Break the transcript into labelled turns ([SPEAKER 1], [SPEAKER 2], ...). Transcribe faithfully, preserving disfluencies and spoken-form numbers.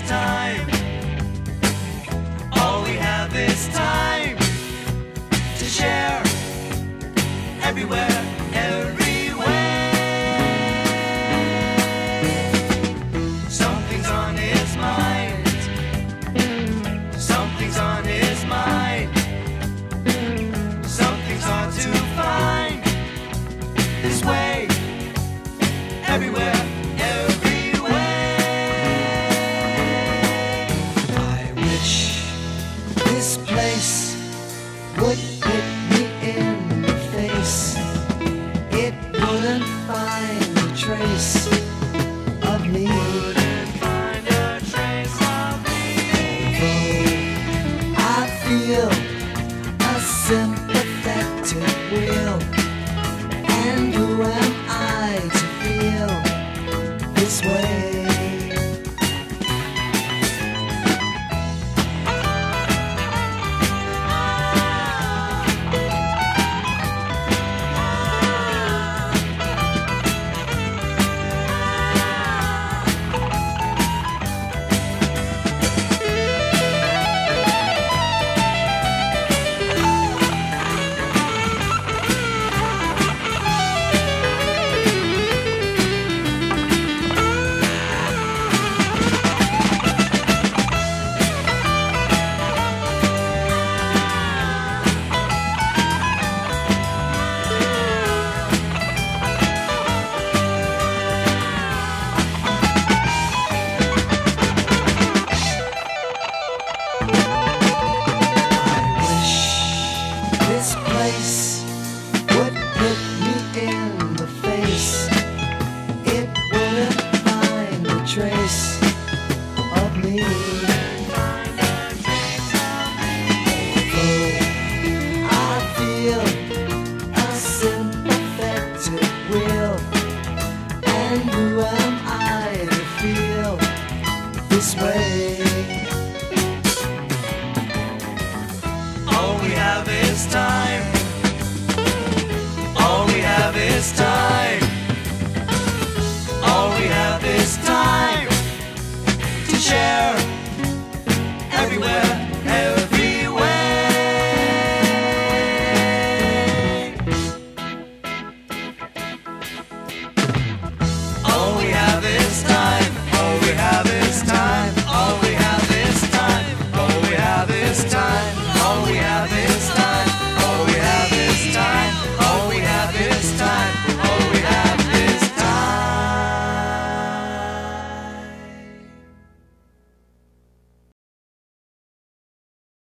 [SPEAKER 1] time. All we have is time to share everywhere, everywhere. Something's on his mind. Something's on his mind. Something's hard to find. This way, everywhere. This place would hit me in the face. It wouldn't find a trace of me. Wouldn't find a trace of me. Though I feel a sympathetic will, and who am I to feel this way? This place would hit me in the face. It wouldn't find a trace of me. Though I feel a sympathetic will, and who am I to feel this way? All we have is time. All we have is time.